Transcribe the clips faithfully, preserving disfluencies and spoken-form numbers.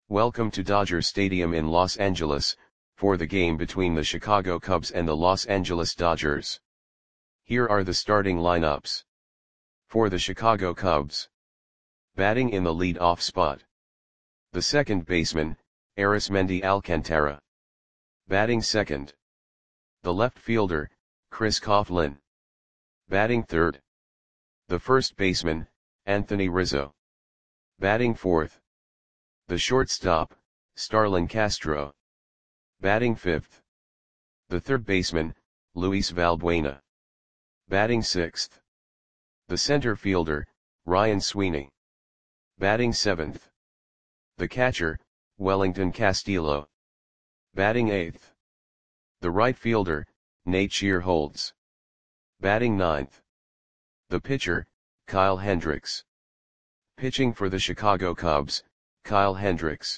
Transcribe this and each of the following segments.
Welcome to Dodger Stadium in Los Angeles, for the game between the Chicago Cubs and the Los Angeles Dodgers. Here are the starting lineups. For the Chicago Cubs. Batting in the lead-off spot. The second baseman, Arismendy Alcantara. Batting second. The left fielder, Chris Coghlan. Batting third. The first baseman, Anthony Rizzo. Batting fourth. The shortstop, Starlin Castro. Batting fifth. The third baseman, Luis Valbuena. Batting sixth. The center fielder, Ryan Sweeney. Batting seventh. The catcher, Wellington Castillo. Batting eighth. The right fielder, Nate Shearholtz. Batting ninth. The pitcher, Kyle Hendricks. Pitching for the Chicago Cubs, Kyle Hendricks.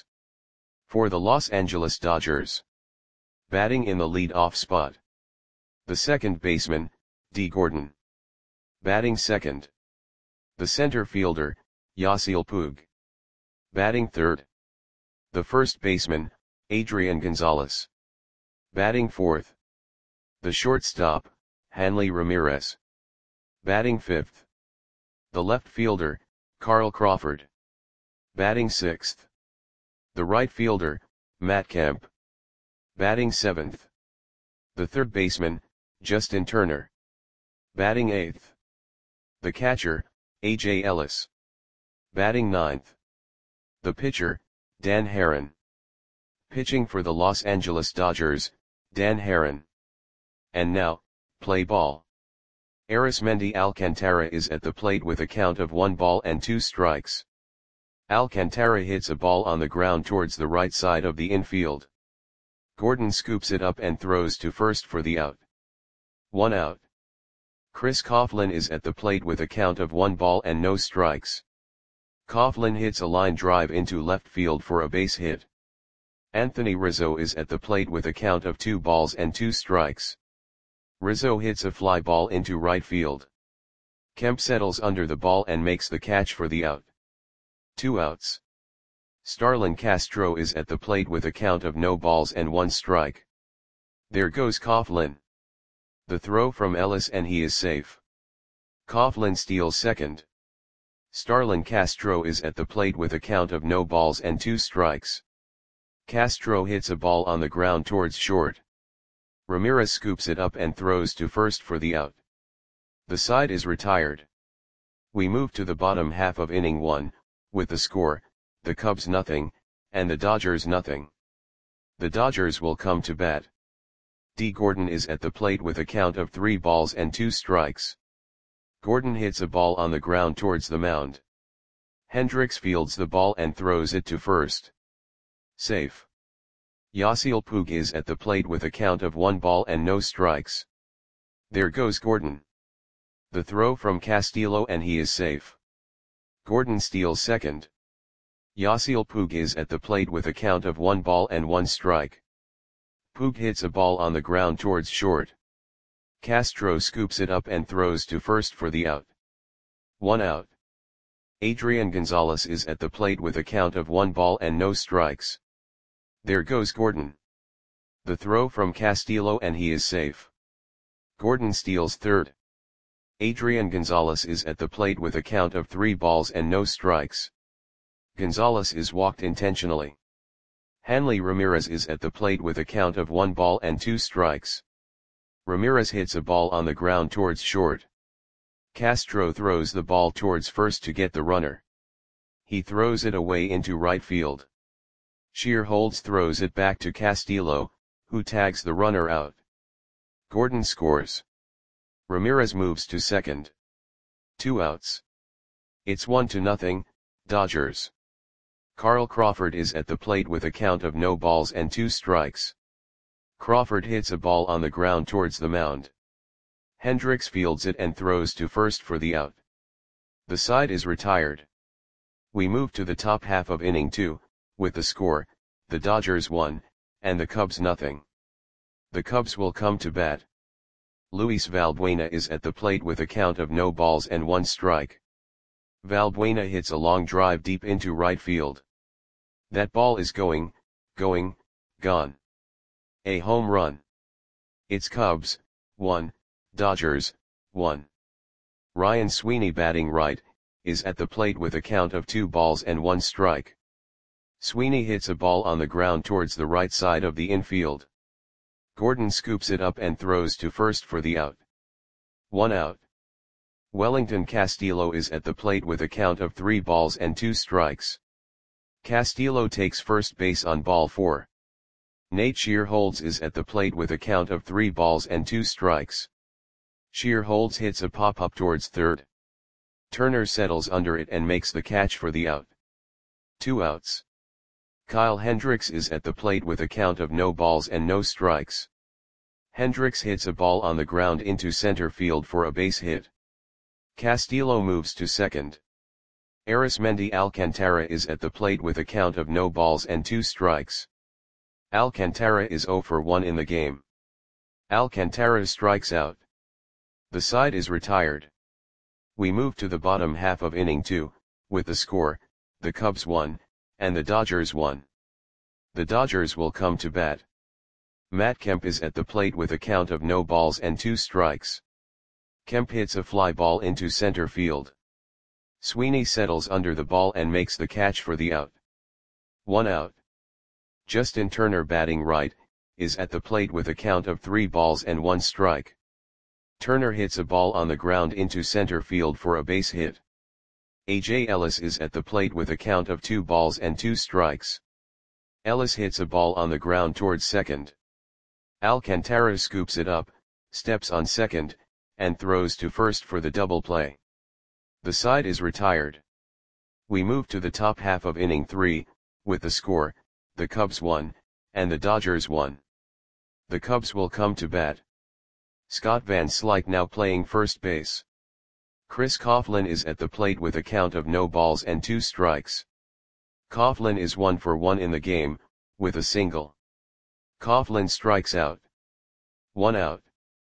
For the Los Angeles Dodgers. Batting in the lead-off spot. The second baseman, Dee Gordon. Batting second. The center fielder, Yasiel Puig. Batting third. The first baseman, Adrian Gonzalez. Batting fourth. The shortstop, Hanley Ramirez. Batting fifth. The left fielder, Carl Crawford. Batting sixth. The right fielder, Matt Kemp. Batting seventh. The third baseman, Justin Turner. Batting eighth. The catcher, A J Ellis. Batting ninth. The pitcher, Dan Haren. Pitching for the Los Angeles Dodgers, Dan Haren. And now, play ball. Arismendy Alcantara is at the plate with a count of one ball and two strikes. Alcantara hits a ball on the ground towards the right side of the infield. Gordon scoops it up and throws to first for the out. One out. Chris Coghlan is at the plate with a count of one ball and no strikes. Coghlan hits a line drive into left field for a base hit. Anthony Rizzo is at the plate with a count of two balls and two strikes. Rizzo hits a fly ball into right field. Kemp settles under the ball and makes the catch for the out. Two outs. Starlin Castro is at the plate with a count of no balls and one strike. There goes Coghlan. The throw from Ellis and he is safe. Coghlan steals second. Starlin Castro is at the plate with a count of no balls and two strikes. Castro hits a ball on the ground towards short. Ramirez scoops it up and throws to first for the out. The side is retired. We move to the bottom half of inning one, with the score, the Cubs nothing, and the Dodgers nothing. The Dodgers will come to bat. Dee Gordon is at the plate with a count of three balls and two strikes. Gordon hits a ball on the ground towards the mound. Hendricks fields the ball and throws it to first. Safe. Yasiel Puig is at the plate with a count of one ball and no strikes. There goes Gordon. The throw from Castillo and he is safe. Gordon steals second. Yasiel Puig is at the plate with a count of one ball and one strike. Puig hits a ball on the ground towards short. Castro scoops it up and throws to first for the out. One out. Adrian Gonzalez is at the plate with a count of one ball and no strikes. There goes Gordon. The throw from Castillo and he is safe. Gordon steals third. Adrian Gonzalez is at the plate with a count of three balls and no strikes. Gonzalez is walked intentionally. Hanley Ramirez is at the plate with a count of one ball and two strikes. Ramirez hits a ball on the ground towards short. Castro throws the ball towards first to get the runner. He throws it away into right field. Shearholtz throws it back to Castillo, who tags the runner out. Gordon scores. Ramirez moves to second. Two outs. It's one to nothing, Dodgers. Carl Crawford is at the plate with a count of no balls and two strikes. Crawford hits a ball on the ground towards the mound. Hendricks fields it and throws to first for the out. The side is retired. We move to the top half of inning two, with the score, the Dodgers one, and the Cubs nothing. The Cubs will come to bat. Luis Valbuena is at the plate with a count of no balls and one strike. Valbuena hits a long drive deep into right field. That ball is going, going, gone. A home run. It's Cubs, one, Dodgers, one. Ryan Sweeney batting right, is at the plate with a count of two balls and one strike. Sweeney hits a ball on the ground towards the right side of the infield. Gordon scoops it up and throws to first for the out. One out. Wellington Castillo is at the plate with a count of three balls and two strikes. Castillo takes first base on ball four. Nate Shearholds is at the plate with a count of three balls and two strikes. Shearholds hits a pop-up towards third. Turner settles under it and makes the catch for the out. Two outs. Kyle Hendricks is at the plate with a count of no balls and no strikes. Hendricks hits a ball on the ground into center field for a base hit. Castillo moves to second. Arismendi Alcantara is at the plate with a count of no balls and two strikes. Alcantara is zero for one in the game. Alcantara strikes out. The side is retired. We move to the bottom half of inning two, with the score, the Cubs won, and the Dodgers won. The Dodgers will come to bat. Matt Kemp is at the plate with a count of no balls and two strikes. Kemp hits a fly ball into center field. Sweeney settles under the ball and makes the catch for the out. One out. Justin Turner batting right, is at the plate with a count of three balls and one strike. Turner hits a ball on the ground into center field for a base hit. A J Ellis is at the plate with a count of two balls and two strikes. Ellis hits a ball on the ground towards second. Alcantara scoops it up, steps on second, and throws to first for the double play. The side is retired. We move to the top half of inning three, with the score, the Cubs won, and the Dodgers won. The Cubs will come to bat. Scott Van Slyke now playing first base. Chris Coughlin is at the plate with a count of no balls and two strikes. Coughlin is one for one in the game, with a single. Coughlin strikes out. One out.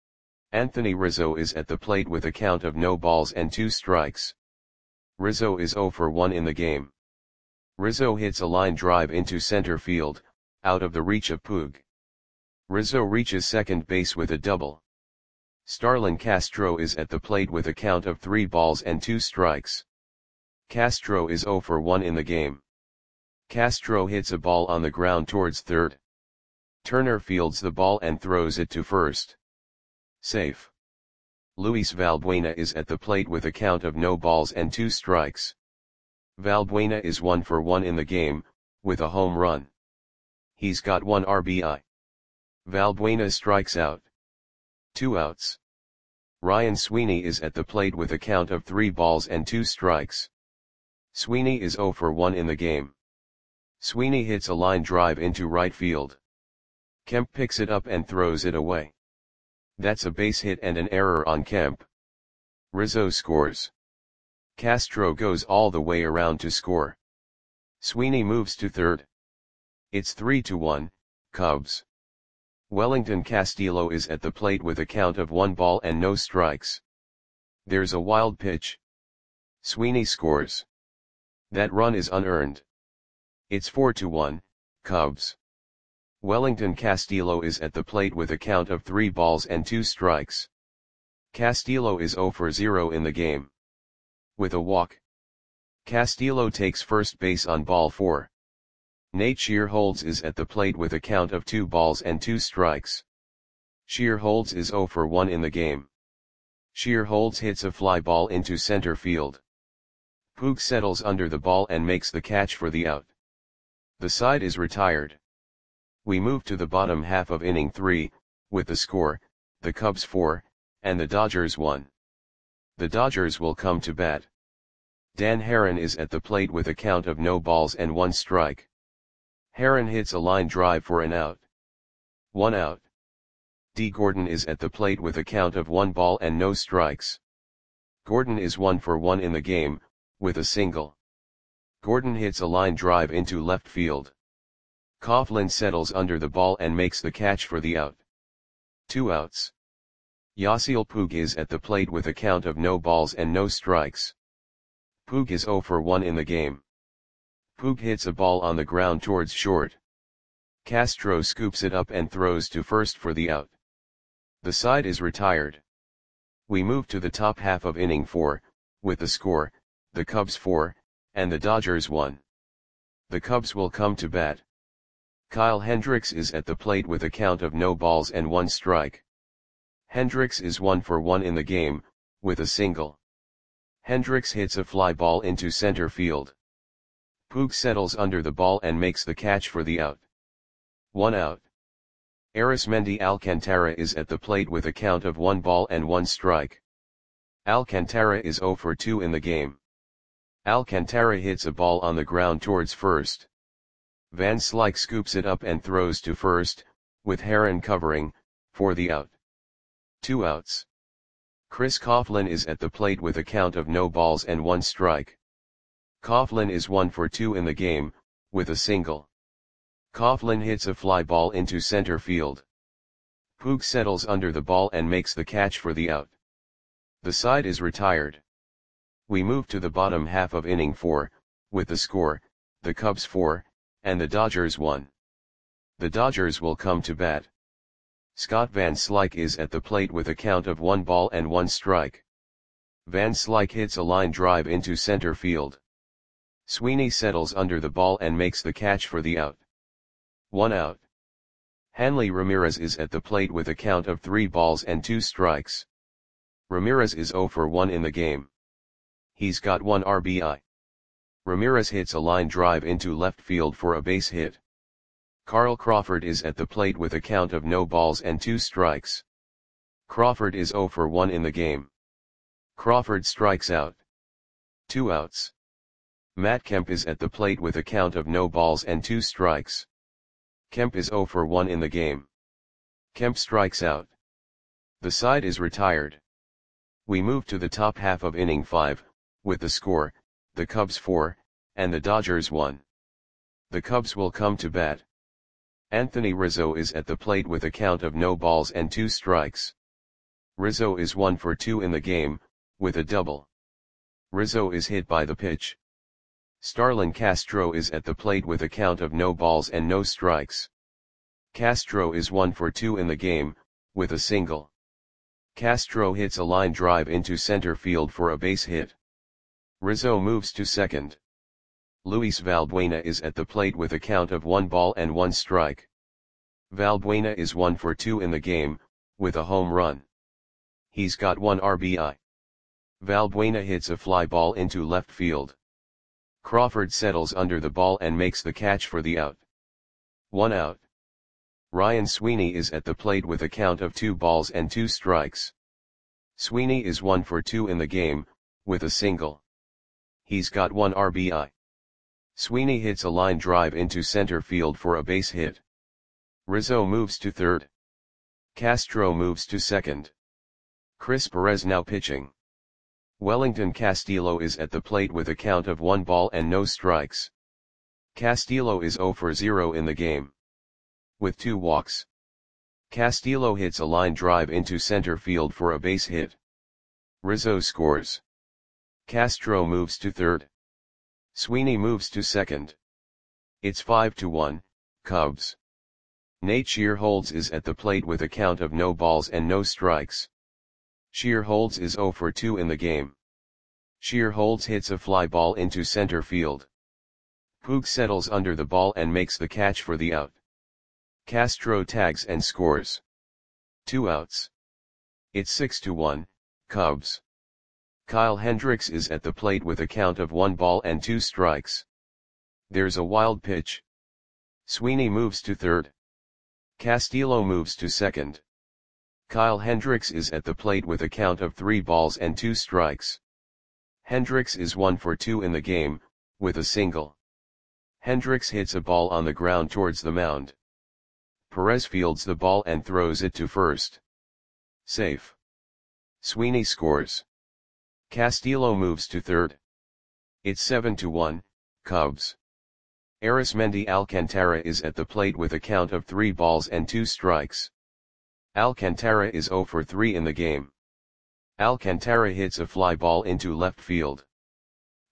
Anthony Rizzo is at the plate with a count of no balls and two strikes. Rizzo is zero for one in the game. Rizzo hits a line drive into center field, out of the reach of Puig. Rizzo reaches second base with a double. Starlin Castro is at the plate with a count of three balls and two strikes. Castro is zero for one in the game. Castro hits a ball on the ground towards third. Turner fields the ball and throws it to first. Safe. Luis Valbuena is at the plate with a count of no balls and two strikes. Valbuena is one for one in the game, with a home run. He's got one R B I. Valbuena strikes out. Two outs. Ryan Sweeney is at the plate with a count of three balls and two strikes. Sweeney is zero for one in the game. Sweeney hits a line drive into right field. Kemp picks it up and throws it away. That's a base hit and an error on Kemp. Rizzo scores. Castro goes all the way around to score. Sweeney moves to third. It's three to one, Cubs. Wellington Castillo is at the plate with a count of one ball and no strikes. There's a wild pitch. Sweeney scores. That run is unearned. It's four to one, Cubs. Wellington Castillo is at the plate with a count of three balls and two strikes. Castillo is zero for zero in the game. With a walk. Castillo takes first base on ball four. Nate Shearholds is at the plate with a count of two balls and two strikes. Shearholds is zero for one in the game. Shearholds hits a fly ball into center field. Puig settles under the ball and makes the catch for the out. The side is retired. We move to the bottom half of inning three, with the score, the Cubs four, and the Dodgers one. The Dodgers will come to bat. Dan Haren is at the plate with a count of no balls and one strike. Haren hits a line drive for an out. One out. D. Gordon is at the plate with a count of one ball and no strikes. Gordon is one for one in the game, with a single. Gordon hits a line drive into left field. Coughlin settles under the ball and makes the catch for the out. Two outs. Yasiel Puig is at the plate with a count of no balls and no strikes. Puig is zero for one in the game. Puig hits a ball on the ground towards short. Castro scoops it up and throws to first for the out. The side is retired. We move to the top half of inning four, with the score, the Cubs four, and the Dodgers one. The Cubs will come to bat. Kyle Hendricks is at the plate with a count of no balls and one strike. Hendricks is one for one in the game, with a single. Hendricks hits a fly ball into center field. Puig settles under the ball and makes the catch for the out. One out. Arismendi Alcantara is at the plate with a count of one ball and one strike. Alcantara is zero for two in the game. Alcantara hits a ball on the ground towards first. Van Slyke scoops it up and throws to first, with Heron covering, for the out. Two outs. Chris Coughlin is at the plate with a count of no balls and one strike. Coughlin is one for two in the game, with a single. Coughlin hits a fly ball into center field. Puig settles under the ball and makes the catch for the out. The side is retired. We move to the bottom half of inning four, with the score, the Cubs four, and the Dodgers one. The Dodgers will come to bat. Scott Van Slyke is at the plate with a count of one ball and one strike. Van Slyke hits a line drive into center field. Sweeney settles under the ball and makes the catch for the out. One out. Hanley Ramirez is at the plate with a count of three balls and two strikes. Ramirez is zero for one in the game. He's got one R B I. Ramirez hits a line drive into left field for a base hit. Carl Crawford is at the plate with a count of no balls and two strikes. Crawford is zero for one in the game. Crawford strikes out. Two outs. Matt Kemp is at the plate with a count of no balls and two strikes. Kemp is zero for one in the game. Kemp strikes out. The side is retired. We move to the top half of inning five, with the score, the Cubs four, and the Dodgers one. The Cubs will come to bat. Anthony Rizzo is at the plate with a count of no balls and two strikes. Rizzo is one for two in the game, with a double. Rizzo is hit by the pitch. Starlin Castro is at the plate with a count of no balls and no strikes. Castro is one for two in the game, with a single. Castro hits a line drive into center field for a base hit. Rizzo moves to second. Luis Valbuena is at the plate with a count of one ball and one strike. Valbuena is one for two in the game, with a home run. He's got one R B I. Valbuena hits a fly ball into left field. Crawford settles under the ball and makes the catch for the out. One out. Ryan Sweeney is at the plate with a count of two balls and two strikes. Sweeney is one for two in the game, with a single. He's got one R B I. Sweeney hits a line drive into center field for a base hit. Rizzo moves to third. Castro moves to second. Chris Perez now pitching. Wellington Castillo is at the plate with a count of one ball and no strikes. Castillo is zero for zero in the game. With two walks. Castillo hits a line drive into center field for a base hit. Rizzo scores. Castro moves to third. Sweeney moves to second. It's five to one, Cubs. Nate Shearholtz is at the plate with a count of no balls and no strikes. Shearholtz is zero for two in the game. Shearholtz hits a fly ball into center field. Puig settles under the ball and makes the catch for the out. Castro tags and scores. Two outs. It's six to one, Cubs. Kyle Hendricks is at the plate with a count of one ball and two strikes. There's a wild pitch. Sweeney moves to third. Castillo moves to second. Kyle Hendricks is at the plate with a count of three balls and two strikes. Hendricks is one for two in the game, with a single. Hendricks hits a ball on the ground towards the mound. Perez fields the ball and throws it to first. Safe. Sweeney scores. Castillo moves to third. It's seven to one, Cubs. Arismendi Alcantara is at the plate with a count of three balls and two strikes. Alcantara is zero for three in the game. Alcantara hits a fly ball into left field.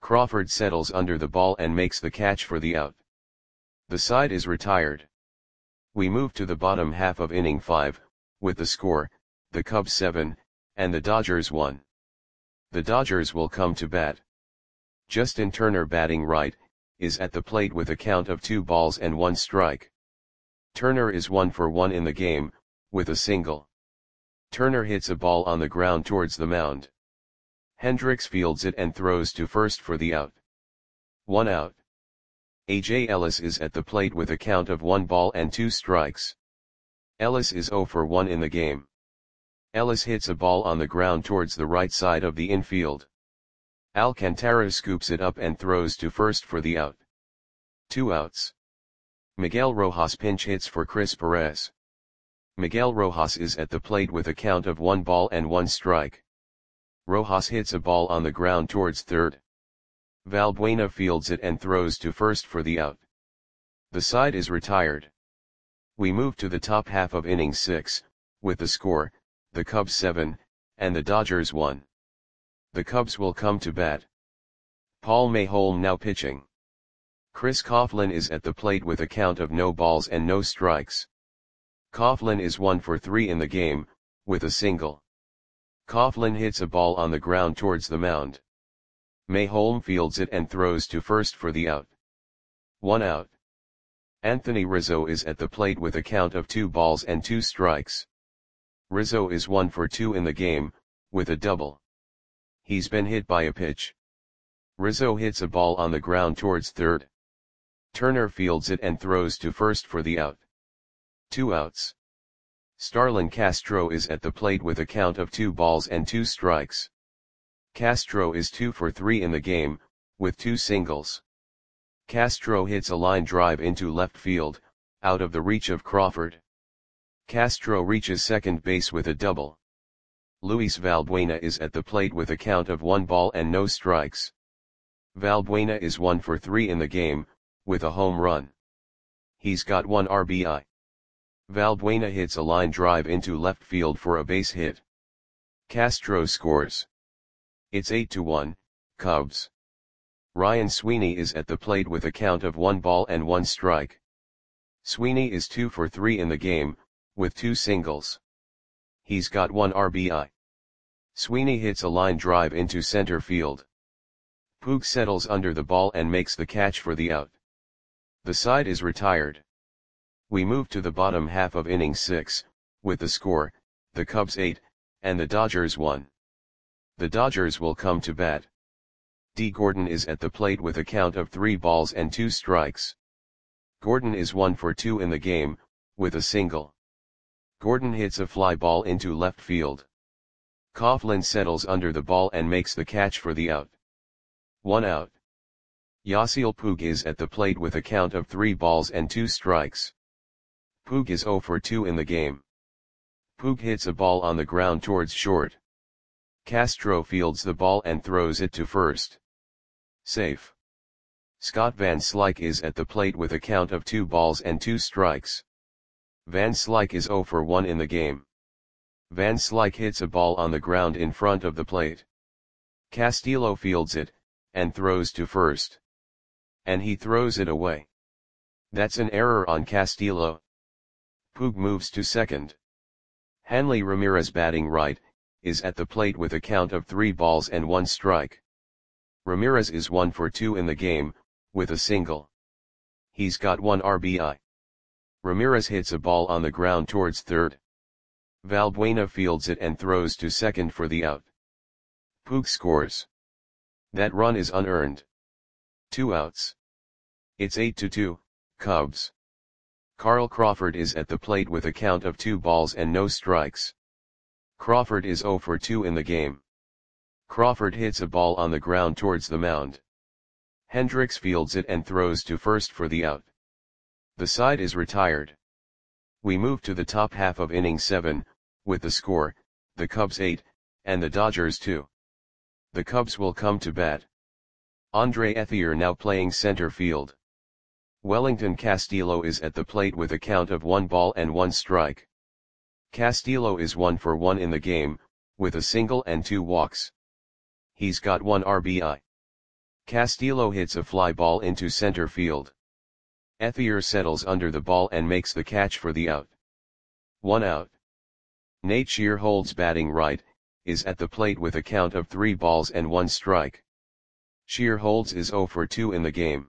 Crawford settles under the ball and makes the catch for the out. The side is retired. We move to the bottom half of inning five, with the score, the Cubs seven, and the Dodgers one. The Dodgers will come to bat. Justin Turner, batting right, is at the plate with a count of two balls and one strike. Turner is one for one in the game, with a single. Turner hits a ball on the ground towards the mound. Hendricks fields it and throws to first for the out. One out. A J Ellis is at the plate with a count of one ball and two strikes. Ellis is zero for one in the game. Ellis hits a ball on the ground towards the right side of the infield. Alcantara scoops it up and throws to first for the out. Two outs. Miguel Rojas pinch hits for Chris Perez. Miguel Rojas is at the plate with a count of one ball and one strike. Rojas hits a ball on the ground towards third. Valbuena fields it and throws to first for the out. The side is retired. We move to the top half of inning six, with the score, the Cubs seven, and the Dodgers one. The Cubs will come to bat. Paul Mayholm now pitching. Chris Coughlin is at the plate with a count of no balls and no strikes. Coughlin is one for three in the game, with a single. Coughlin hits a ball on the ground towards the mound. Mayholm fields it and throws to first for the out. One out. Anthony Rizzo is at the plate with a count of two balls and two strikes. Rizzo is one for two in the game, with a double. He's been hit by a pitch. Rizzo hits a ball on the ground towards third. Turner fields it and throws to first for the out. Two outs. Starlin Castro is at the plate with a count of two balls and two strikes. Castro is two for three in the game, with two singles. Castro hits a line drive into left field, out of the reach of Crawford. Castro reaches second base with a double. Luis Valbuena is at the plate with a count of one ball and no strikes. Valbuena is one for three in the game, with a home run. He's got one R B I. Valbuena hits a line drive into left field for a base hit. Castro scores. It's eight to one, Cubs. Ryan Sweeney is at the plate with a count of one ball and one strike. Sweeney is two for three in the game, with two singles. He's got one R B I. Sweeney hits a line drive into center field. Puig settles under the ball and makes the catch for the out. The side is retired. We move to the bottom half of inning six, with the score, the Cubs eight, and the Dodgers one. The Dodgers will come to bat. D. Gordon is at the plate with a count of three balls and two strikes. Gordon is one for two in the game, with a single. Gordon hits a fly ball into left field. Coughlin settles under the ball and makes the catch for the out. One out. Yasiel Puig is at the plate with a count of three balls and two strikes. Puig is zero for two in the game. Puig hits a ball on the ground towards short. Castro fields the ball and throws it to first. Safe. Scott Van Slyke is at the plate with a count of two balls and two strikes. Van Slyke is zero for one in the game. Van Slyke hits a ball on the ground in front of the plate. Castillo fields it, and throws to first. And he throws it away. That's an error on Castillo. Puig moves to second. Hanley Ramirez, batting right, is at the plate with a count of three balls and one strike. Ramirez is one for two in the game, with a single. He's got one R B I. Ramirez hits a ball on the ground towards third. Valbuena fields it and throws to second for the out. Puig scores. That run is unearned. Two outs. It's eight to two, Cubs. Carl Crawford is at the plate with a count of two balls and no strikes. Crawford is zero for two in the game. Crawford hits a ball on the ground towards the mound. Hendricks fields it and throws to first for the out. The side is retired. We move to the top half of inning seven, with the score, the Cubs eight, and the Dodgers two. The Cubs will come to bat. Andre Ethier now playing center field. Wellington Castillo is at the plate with a count of one ball and one strike. Castillo is one for one in the game, with a single and two walks. He's got one R B I. Castillo hits a fly ball into center field. Ethier settles under the ball and makes the catch for the out. One out. Nate Shearholds, batting right, is at the plate with a count of three balls and one strike. Shearholds is zero for two in the game.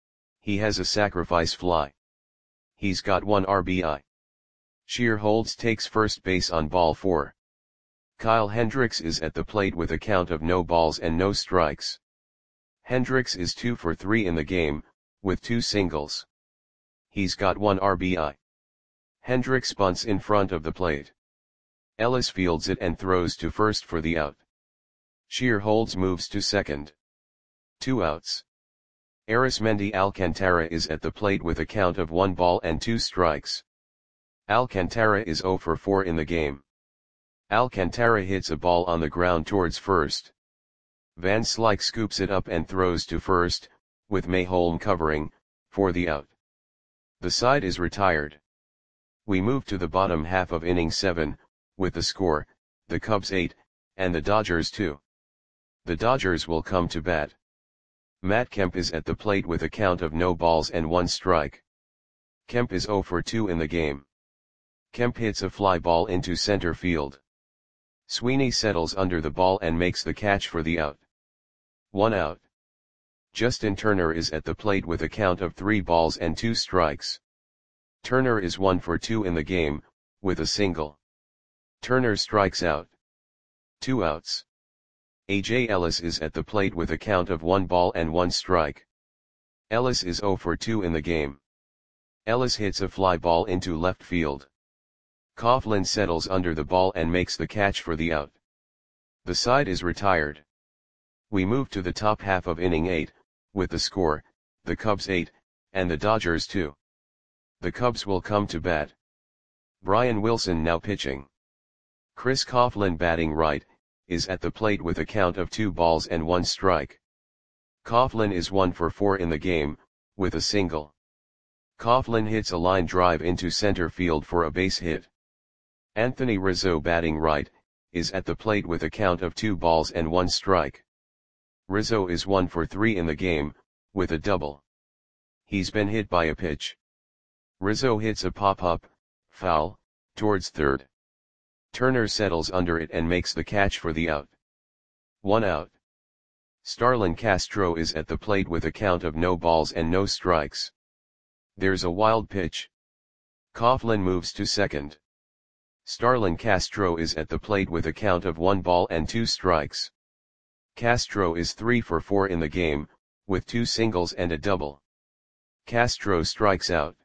He has a sacrifice fly. He's got one R B I. Shearholds takes first base on ball four. Kyle Hendricks is at the plate with a count of no balls and no strikes. Hendricks is two for three in the game, with two singles. He's got one R B I. Hendricks bunts in front of the plate. Ellis fields it and throws to first for the out. Shearholds moves to second. Two outs. Arismendi Alcantara is at the plate with a count of one ball and two strikes. Alcantara is zero for four in the game. Alcantara hits a ball on the ground towards first. Van Slyke scoops it up and throws to first, with Mayholm covering, for the out. The side is retired. We move to the bottom half of inning seven, with the score, the Cubs eight, and the Dodgers two. The Dodgers will come to bat. Matt Kemp is at the plate with a count of no balls and one strike. Kemp is zero for two in the game. Kemp hits a fly ball into center field. Sweeney settles under the ball and makes the catch for the out. One out. Justin Turner is at the plate with a count of three balls and two strikes. Turner is one for two in the game, with a single. Turner strikes out. Two outs. A J Ellis is at the plate with a count of one ball and one strike. Ellis is zero for two in the game. Ellis hits a fly ball into left field. Coughlin settles under the ball and makes the catch for the out. The side is retired. We move to the top half of inning eight, with the score, the Cubs eight, and the Dodgers two. The Cubs will come to bat. Brian Wilson now pitching. Chris Coughlin, batting right, is at the plate with a count of two balls and one strike. Coughlin is one for four in the game, with a single. Coughlin hits a line drive into center field for a base hit. Anthony Rizzo, batting right, is at the plate with a count of two balls and one strike. Rizzo is one for three in the game, with a double. He's been hit by a pitch. Rizzo hits a pop-up, foul, towards third. Turner settles under it and makes the catch for the out. One out. Starlin Castro is at the plate with a count of no balls and no strikes. There's a wild pitch. Coughlin moves to second. Starlin Castro is at the plate with a count of one ball and two strikes. Castro is three for four in the game, with two singles and a double. Castro strikes out.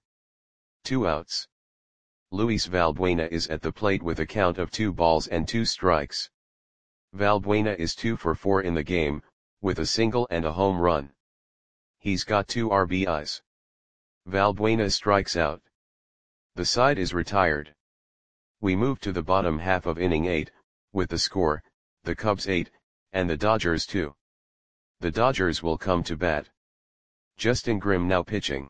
Two outs. Luis Valbuena is at the plate with a count of two balls and two strikes. Valbuena is two for four in the game, with a single and a home run. He's got two R B Is. Valbuena strikes out. The side is retired. We move to the bottom half of inning eight, with the score, the Cubs eight, and the Dodgers two. The Dodgers will come to bat. Justin Grimm now pitching.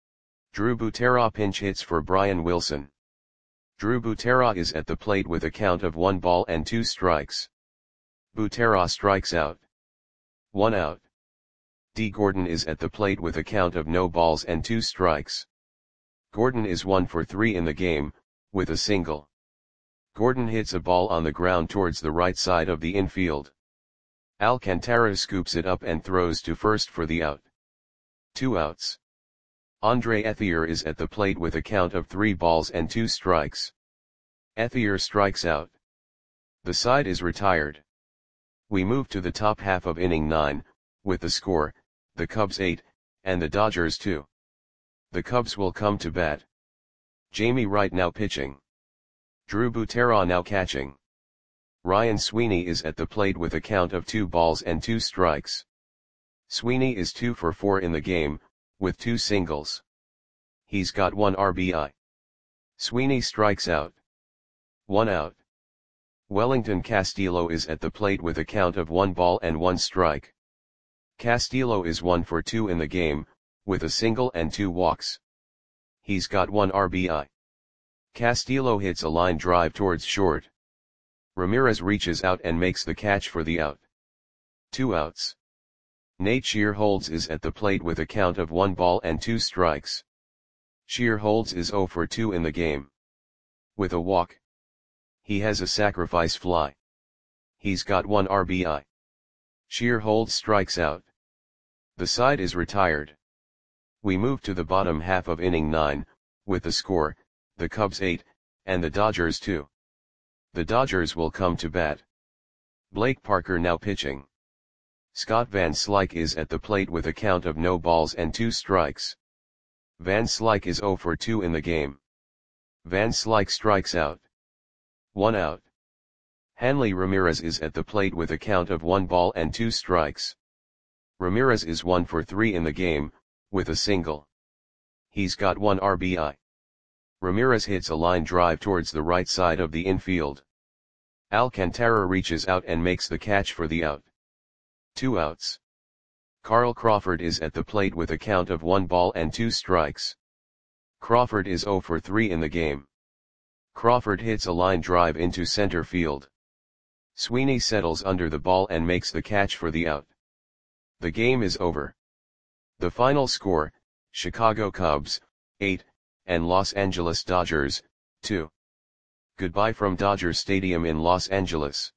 Drew Butera pinch hits for Brian Wilson. Drew Butera is at the plate with a count of one ball and two strikes. Butera strikes out. One out. D. Gordon is at the plate with a count of no balls and two strikes. Gordon is one for three in the game, with a single. Gordon hits a ball on the ground towards the right side of the infield. Alcantara scoops it up and throws to first for the out. Two outs. Andre Ethier is at the plate with a count of three balls and two strikes. Ethier strikes out. The side is retired. We move to the top half of inning nine, with the score, the Cubs eight, and the Dodgers two. The Cubs will come to bat. Jamie Wright now pitching. Drew Butera now catching. Ryan Sweeney is at the plate with a count of two balls and two strikes. Sweeney is two for four in the game, with two singles. He's got one R B I. Sweeney strikes out. One out. Wellington Castillo is at the plate with a count of one ball and one strike. Castillo is one for two in the game, with a single and two walks. He's got one R B I. Castillo hits a line drive towards short. Ramirez reaches out and makes the catch for the out. Two outs. Nate Shearholtz is at the plate with a count of one ball and two strikes. Shearholtz is zero for two in the game. With a walk. He has a sacrifice fly. He's got one R B I. Shearholtz strikes out. The side is retired. We move to the bottom half of inning nine, with the score, the Cubs eight, and the Dodgers two. The Dodgers will come to bat. Blake Parker now pitching. Scott Van Slyke is at the plate with a count of no balls and two strikes. Van Slyke is zero for two in the game. Van Slyke strikes out. One out. Hanley Ramirez is at the plate with a count of one ball and two strikes. Ramirez is one for three in the game, with a single. He's got one R B I. Ramirez hits a line drive towards the right side of the infield. Alcantara reaches out and makes the catch for the out. Two outs. Carl Crawford is at the plate with a count of one ball and two strikes. Crawford is zero for three in the game. Crawford hits a line drive into center field. Sweeney settles under the ball and makes the catch for the out. The game is over. The final score, Chicago Cubs, eight, and Los Angeles Dodgers, two. Goodbye from Dodger Stadium in Los Angeles.